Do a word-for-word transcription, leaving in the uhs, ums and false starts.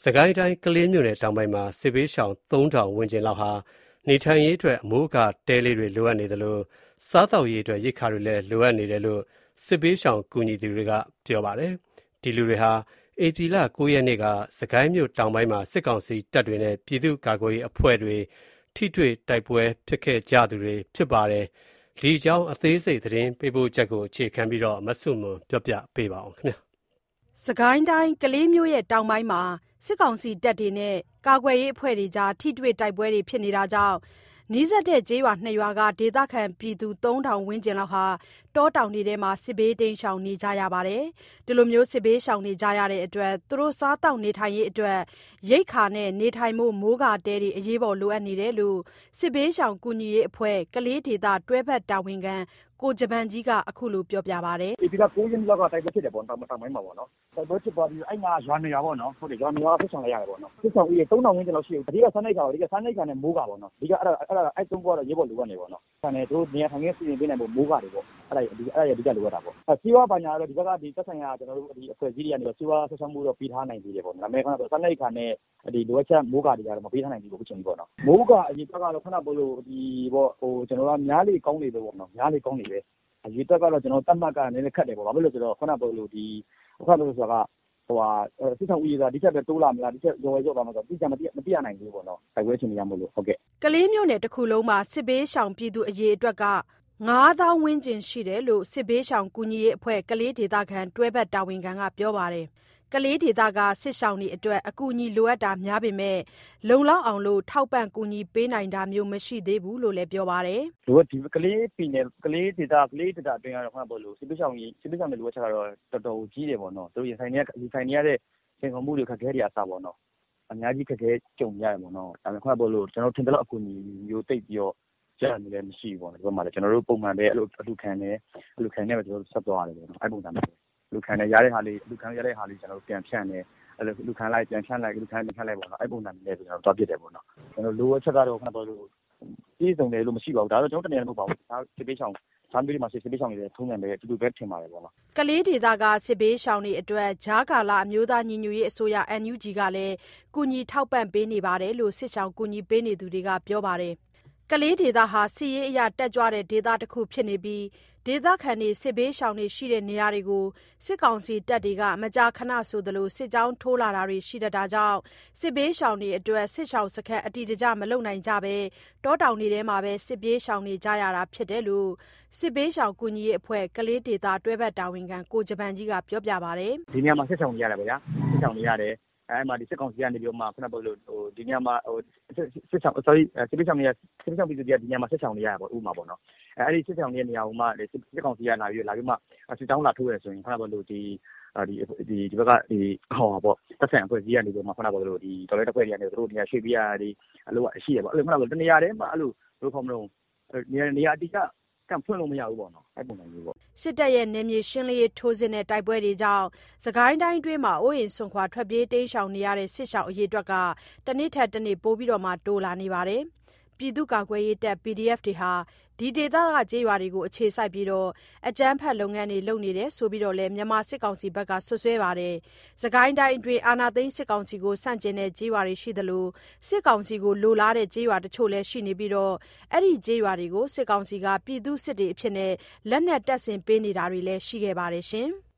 စကိုင်းတိုင်းကလေးမြို့နယ်တောင်ပိုင်းမှာစစ်ဘေးရှောင်သုံးထောင်ဝန်းကျင်လောက်ဟာနေထိုင်ရေးအတွက်အမိုးအကာတဲလေးတွေလိုအပ်နေသလိုစားသောက်ရေးအတွက်ရိက္ခာတွေလည်းလိုအပ်နေတယ်လို့စစ်ဘေးရှောင်ကူညီသူတွေကပြောပါတယ်။ဒီလူတွေဟာဧပြီလကိုးရက်နေ့ကစကိုင်းမြို့တောင်ပိုင်းမှာစစ်ကောင်စီတပ်တွေနဲ့ပြည်သူ့ကာကွယ်ရေးအဖွဲ့တွေထိတွေ့တိုက်ပွဲဖြစ်ခဲ့ကြသူတွေဖြစ်ပါတယ်။ဒီအကြောင်းအသေးစိတ်သတင်းပေးပို့ချက်ကိုအခြေခံပြီးမဆုမွန်ပြောပြပေးပါဦးခင်ဗျာ။စကိုင်းတိုင်းကလေးမြို့ရဲ့တောင်ပိုင်းမှာစစ်ကောင်စီတပ်တွေနဲ့ကာကွယ်ရေးအဖွဲ့တွေကြားထိတွေ့တိုက်ပွဲတွေဖြစ်နေတာကြောင့်နီးစပ်တဲ့ကျေးရွာနှစ်ရွာကဒေသခံပြည်သူသုံးထောင်ဝန်းကျင်လောက်ဟာတောတောင်တွေထဲမှာစစ်ဘေးတိမ်းရှောင်နေကြရပါတယ်။ဒီလိုမျိုးစစ်ဘေးရှောင်နေကြရတဲ့အတွက်သူတို့စားတောက်နေထိုင်ရေးအတွက်ရိက္ခာနဲ့နေထိုင်မှုမိုးကာတဲတွေအရေးပေါ်လိုအပ်နေတယ်လို့စစ်ဘေးရှောင်ကူညီရေးအဖွဲ့ကလေးဒေသတွဲဖက်တာဝန်ခံကိုဂျပန်ကြီးကအခုလိုပြောပြပါတယ်။ဒီကကိုးရက်လောက်ကတိုက်ပွဲဖြစ်တယ်ပေါ့တောင်တောင်ပိုင်းမှာပေါ့နော်။တိုက်ပွဲဖြစ်သွားပြီးအဲ့မှာရွာနေရပေါ့နော်။ဟုတ်တယ်ရွာနေရဖက်ဆောင်လိုက်ရတယ်ပေါ့နော်။ဖက်ဆောင်ကြီးသုံးထောင်ဝန်းကျင်လောက်ရှိတယ်။ဒီကဆန်းလိုက်ခါဒီကဆန်းလိုက်ခါနဲ့မိုးကာပေါ့နော်။ဒီကအဲ့ဒါအဲ့ဒါအဲ့သုံးခုကတော့ရေးပေါ်လိုအပ်နေပေါ့နော်။ဆန်နေတို့နေရာထိုင်ခင်းစီစဉ်ပေးနိုင်ဖို့မိုးကာတွေပေါ့။အဲ့ဒါဒီအဲ့ဒါဒီကလိုအပ်တာပေါ့။အဲစီဝါပညာတော့ဒီဘက်ကဒီသက်ဆိုင်ရာကျွန်တော်တို့ဒီအဖွဲ့အစည်းတွေကနေတော့စီဝါဆက်ဆံမှုတော့ပြီးထားနိုင်သေးတယ်ပေါ့။ဒါပေမဲ့ခဏတော့ဆန်းလိုက်ခါနဲ့ဒီလိုအပ်ချက်မိုးကာတွေကတော့မပေးထားနိုင်ဘူးအခုချိန်ကြီးပေါ့နော်။မိုးကာအရေးကတော့ခဏပို့လို့ဒီပေါ့ဟိုကျွန်တော်ကများလေကောင်းလေပဲပေါ့နော်။များလေကောင်းလေပဲအရေးတက်ကတော့ကျွန်တော်တတ်မှတ်ကနည်းနည်းခက်တယ်ပေါ့။ဘာဖြစ်လို့ဆိုတော့ခုနကပြောလို့ဒီအခါလို့ဆိုတာကဟိုဟာစစ်ဆောင်ဦးရေးကဒီချက်ပဲတိုးလာမလားဒီချက်ရော်ရော်ပါမလားဆိုတော့ဒီချက်မတိမတိရနိုင်ဘူးပေါ့နော်။တိုက်ပွဲချင်းနေရမို့လို့ဟုတ်ကဲ့ကလေးမျိုးနယ်တစ်ခုလုံးမှာစစ်ဘေးရှောင်ပြည်သူအရေးအတွက်ကငါးသောင်းဝန်းကျင်ရှိတယ်လို့စစ်ဘေးရှောင်ကူညီရေးအဖွဲ့ကလေးဒေသခံတွဲဘက်တာဝန်ခံကပြောပါတယ်။ကလေးဒေသကစစ်ရှောင်တွေအတွက်အကူအညီလိုအပ်တာများပေမဲ့လုံလောက်အောင်လို့ထောက်ပံ့ကူညီပေးနိုင်တာမျိုးမရှိသေးဘူးလို့လည်းပြောပါတယ်။လိုအပ်ဒီကလေးပြည်နယ်ကလေးဒေသကလေးဒေသအတွင်းကတော့ခဏပေါ့လို့စစ်ပေးဆောင်ကြီးစစ်ပေးဆောင်တွေလိုအပ်ချက်ကတော့တော်တော်ကြီးတယ်ပေါ့နော်။တို့ရင်ဆိုင်နေရဆိုင်နေရတဲ့သင်္ကန်းမှုတွေခက်ခဲတွေအစားပေါ့နော်။အများကြီးခက်ခဲကြုံရတယ်ပေါ့နော်။ဒါပေမဲ့ခဏပေါ့လို့ကျွန်တော်ထင်တယ်လို့အကူအညီမျိုးတိတ်ပြီးတော့ကြားနေလည်းမရှိဘူးပေါ့နော်။ဒီဘက်မှာလည်းကျွန်တော်တို့ပုံမှန်ပဲအဲ့လိုအလူခံနေအလူခံနေပဲကျွန်တော်တို့ဆက်သွားရတယ်ပေါ့နော်။အဲ့ပုံစံမျိုးလူခံနေရတဲ့ဟာလေးလူခံရတဲ့ဟာလေးကျွန်တော်တို့ပြန်ဖြန့်နေအဲ့လိုလူခံလိုက်ပြန်ဖြန့်လိုက်လူခံပြန်ဖြန့်လိုက်ပေါ့နော်အဲ့ပုံစံမျိုးနဲ့ကျွန်တော်တို့သွားပြတယ်ပေါ့နော်ကျွန်တော်လိုအပ်ချက်ကတော့ခဏတော့လို့ပြည်စုံတယ်လို့မရှိပါဘူးဒါတော့ကျွန်တော်တနေရာမဟုတ်ပါဘူးဒါစစ်ပေးဆောင်ဆမ်းပေးမှာစစ်ပေးဆောင်နေတဲ့ထုံးတယ်ပဲတူတူပဲထင်ပါတယ်ပေါ့နော်ကလေးဒေသကစစ်ပေးဆောင်တွေအတွက်ဂျားကာလာအမျိုးသားညီညွတ်ရေးအစိုးရ N U G ကလည်းကူညီထောက်ပံ့ပေးနေပါတယ်လို့စစ်ဆောင်ကူညီပေးနေသူတွေကပြောပါတယ်ကလေးဒေသဟာစီရေးအရာတက်ကြွတဲ့ဒေသတစ်ခုဖြစ်နေပြီးဒေသခံတွေစစ်ဘေးရှောင်တွေရှိတဲ့နေရာတွေကိုစစ်ကောင်စီတပ်တွေကမကြာခဏဆိုသလိုစစ်ကြောင်းထိုးလာတာတွေရှိတတ်တာကြောင့်စစ်ဘေးရှောင်တွေအတွက်စစ်ရှောင်စခန်းအတီတကျမလုံနိုင်ကြပဲတောတောင်တွေထဲမှာပဲစစ်ပြေးရှောင်နေကြရတာဖြစ်တယ်လို့စစ်ဘေးရှောင်ကူညီရေးအဖွဲ့ကလေးဒေသတွဲဘက်တာဝန်ခံကိုဂျပန်ကြီးကပြောပြပါတယ်ဒီနေရာမှာစစ်ရှောင်နေရတယ်ဗျာစစ်ရှောင်နေရတယ်အဲ့မှာဒီစစ်ကောင်စီကနေပြီးမှခဏပေါ့လို့ဟိုဒီနေရာမှာဟိုစစ်ဆောင် sorry စစ်ပေးဆောင်နေရစစ်ဆောင်ပြည်သူတွေကဒီနေရာမှာစစ်ဆောင်နေရပါဥပမာပေါ့နော်အဲ့ဒီစစ်ဆောင်နေတဲ့နေရာဟိုမှာစစ်ကောင်စီကလာပြီးလာပြီးမှစစ်တောင်းလာထိုးရဆိုရင်ခဏပေါ့လို့ဒီဒီဒီဒီဘက်ကဒီဟောပေါ့သက်ဆိုင်အဖွဲ့ကြီးကနေပြီးမှခဏပေါ့လို့ဒီတော်လေးတစ်ဖွဲ့တွေကနေသူတို့နေရာရွှေ့ပြရဒီအလို့ရှိရပေါ့အဲ့လိုခဏပေါ့တနေရာတည်းမှာအဲ့လိုဘယ်လိုခေါ်မလို့နေရာနေရာအတိကကံဖွင့်လို့မရဘူးပေါ့နော်အဲ့ပုံစံမျိုးပေါ့စစ်တပ်ရဲ့နေမြေရှင်းလင်းရေးထိုးစစ်နဲ့တိုက်ပွဲတွေကြောင့်စကိုင်းတိုင်းအတွင်းမှာအိုးအိမ်ဆွန်ခွာထွက်ပြေးတိမ်းရှောင်နေရတဲ့စစ်ရှောင်အရေးအတွက်ကတနေ့ထက်တနေ့ပိုပြီးတော့မှတိုးလာနေပါတယ်ပြည်သူ့ကာကွယ်ရေးတပ် P D F တွေဟာဒီဒေသကကြေးရွာတွေကိုအခြေစိုက်ပြီးတော့အကြမ်းဖက်လုပ်ငန်းတွေလုပ်နေတယ်ဆိုပြီးတော့လည်းမြန်မာစစ်ကောင်စီဘက်ကဆွဆွဲပါတယ်။စကိုင်းတိုင်းအတွင်းအာဏာသိမ်းစစ်ကောင်စီကိုစန့်ကျင်တဲ့ကြေးရွာတွေရှိသလိုစစ်ကောင်စီကိုလိုလားတဲ့ကြေးရွာတချို့လည်းရှိနေပြီးတော့အဲ့ဒီကြေးရွာတွေကိုစစ်ကောင်စီကပြည်သူစစ်တွေအဖြစ်နဲ့လက်နက်တပ်ဆင်ပေးနေတာတွေလည်းရှိခဲ့ပါတယ်ရှင်။